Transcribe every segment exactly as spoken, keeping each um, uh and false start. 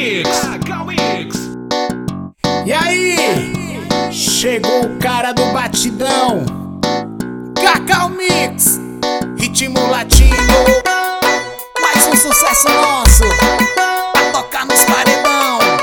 Mix, Cacau Mix. E aí, chegou o cara do batidão, Cacau Mix, ritmo latino. Mais um sucesso nosso, pra tocar nos paredão.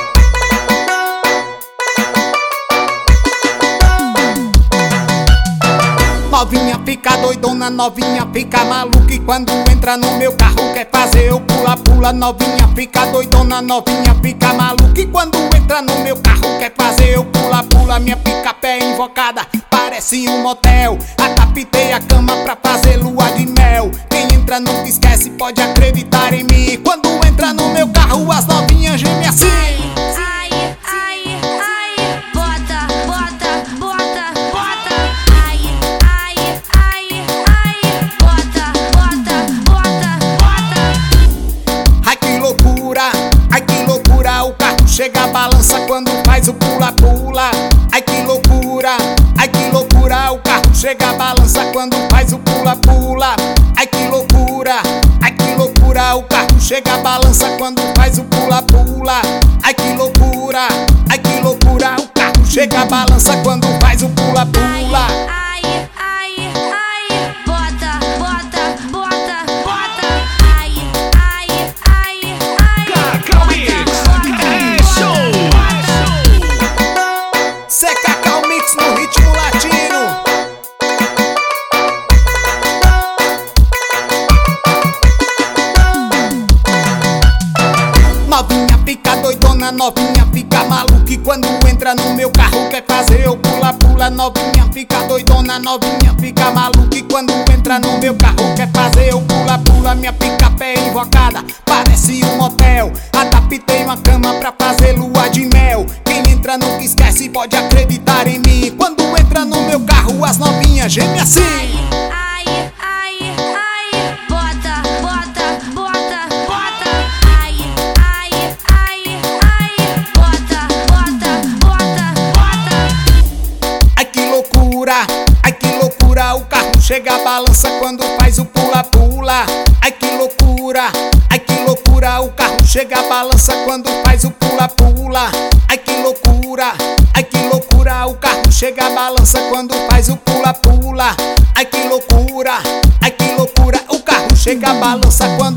Novinha fica doidona, novinha fica maluca, e quando entra no meu carro quer fazer o pula-pula. Novinha fica doidona, novinha fica maluca, e quando entra no meu carro quer fazer o pula-pula. Minha pica-pé invocada parece um motel, adaptei a cama pra fazer lua de mel. Quem entra nunca esquece, pode acreditar em mim. Quando entra no meu carro as novinhas gemem assim. Chega, balança quando faz o pula-pula. Ai que loucura, ai que loucura. O carro chega, balança quando faz o pula-pula. Ai que loucura, ai que loucura. O carro chega, balança quando faz o pula-pula. Ai que loucura, ai que loucura. O carro chega, balança quando faz o pula-pula. Novinha fica doidona, novinha fica maluca, e quando entra no meu carro quer fazer o pula-pula. Novinha fica doidona, novinha fica maluca, e quando entra no meu carro quer fazer o pula-pula. Minha pica-pé invocada parece um motel, adaptei uma cama pra fazer lua de mel. Quem entra nunca esquece, pode acreditar em mim. Quando entra no meu carro as novinhas gemem assim. Ai que loucura, o carro chega, balança quando faz o pula-pula. Ai que loucura, ai que loucura. O carro chega, balança quando faz o pula-pula. Ai que loucura, ai que loucura. O carro chega, balança quando faz o pula-pula. Ai que loucura, ai que loucura. O carro chega, balança quando